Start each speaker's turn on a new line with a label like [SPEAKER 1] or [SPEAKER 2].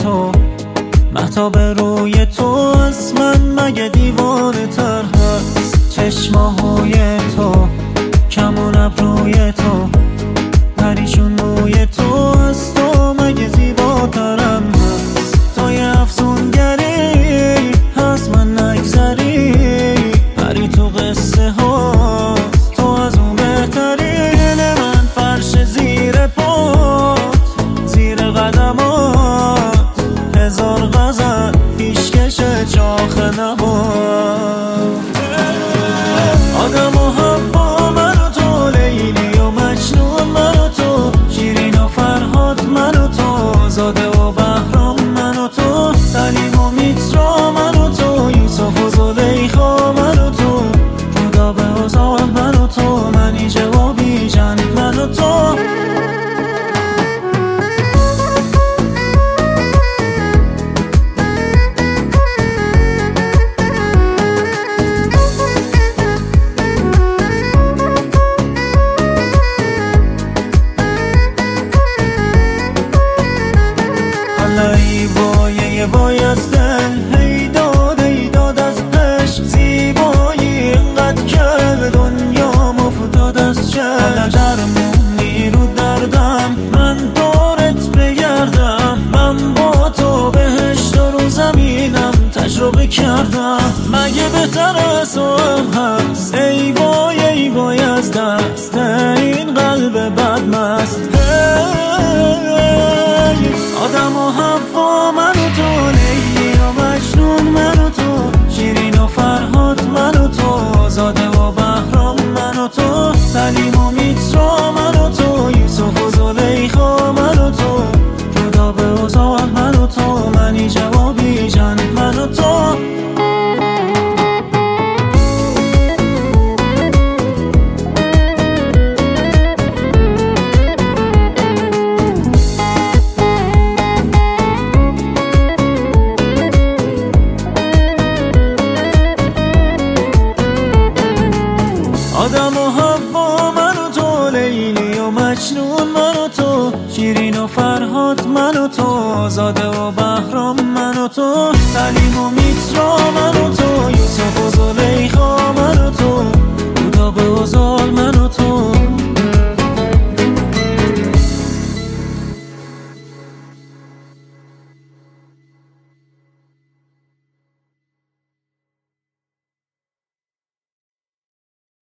[SPEAKER 1] تو، مهتاب روی تو از من مگه دیوانه تر هست؟ چشماهای تو، کمون ابروی تو، پریشون موی تو از تو مگه زیباترم هست؟ تو یه افسونگری هست من نگذری، پری تو قصه ها تو از اون بهتری. دل من فرش زیر پات، زیر قدمات، هزار غزل پیشکش چاخ نبات. آدم و حوا من و تو، لیلی و مجنون من و تو، شیرین و فرهاد من و تو، زاده و بهرام من و تو، سلیم و میترا من و تو، یوسف و زلیخا من و تو، خدا به اوضاع من و تو، منی جوابی جن من و تو. ای وای از دل، ای داد از عشق، زیبایی اینقدر که دنیا مفتاد از چشم. درمونی رو دردم، من دارت بگردم، من با تو بهشت رو زمینم تجربه کردم، مگه بهتر از تو هم هست؟ ای وای از دست این قلب بدمست. آدم و حوا من و تو، لیلی و مجنون من و تو، شیرین و فرهاد من و تو، زاده و بهرام من و تو، سلیم و میترا من و تو، یوسف و زلیخا من و تو، جدا به اوضاع من و تو، منی جوابی جن من و تو. آدم و حوا من و تو، لیلی و مجنون من و تو، شیرین و فرهاد من و تو، زاده و بهرام من و تو، سلیم و میترا